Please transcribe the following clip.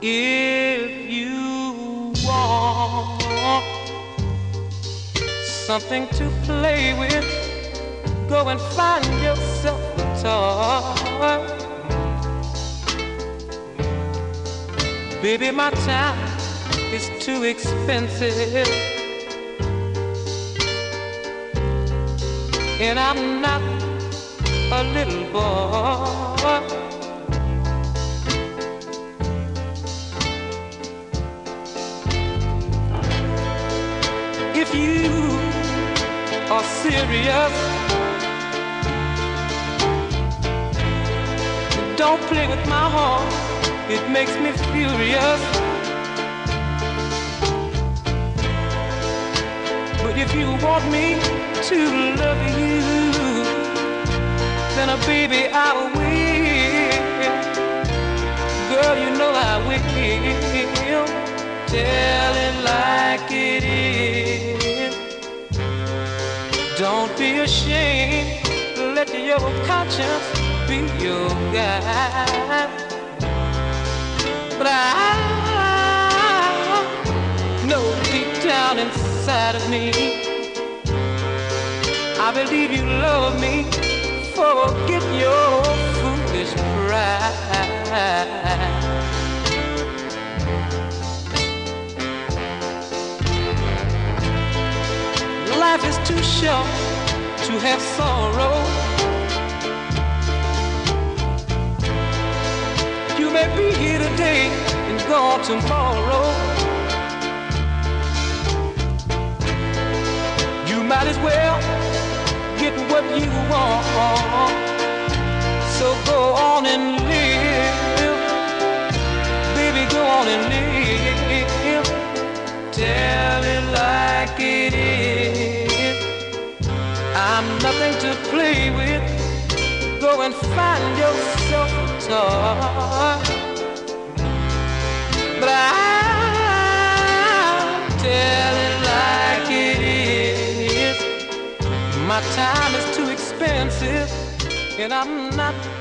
If you want something to play with, go and find yourself a toy. Baby, my time is too expensive, and I'm not a little boy. If you are serious, don't play with my heart, it makes me furious. But if you want me to love you, then baby I will. Girl, you know I will. Tell it like it is. Don't be ashamed, let your conscience be your guide. But I know deep down inside of me, I believe you love me. Forget your foolish pride. Life is too short to have sorrow. You may be here today and gone tomorrow. You might as well get what you want. So go on and live. Baby, go on and live. Tell it like it is. I'm nothing to play with. Go and find yourself a toy. But I'll tell it like it is. My time is too expensive, and I'm not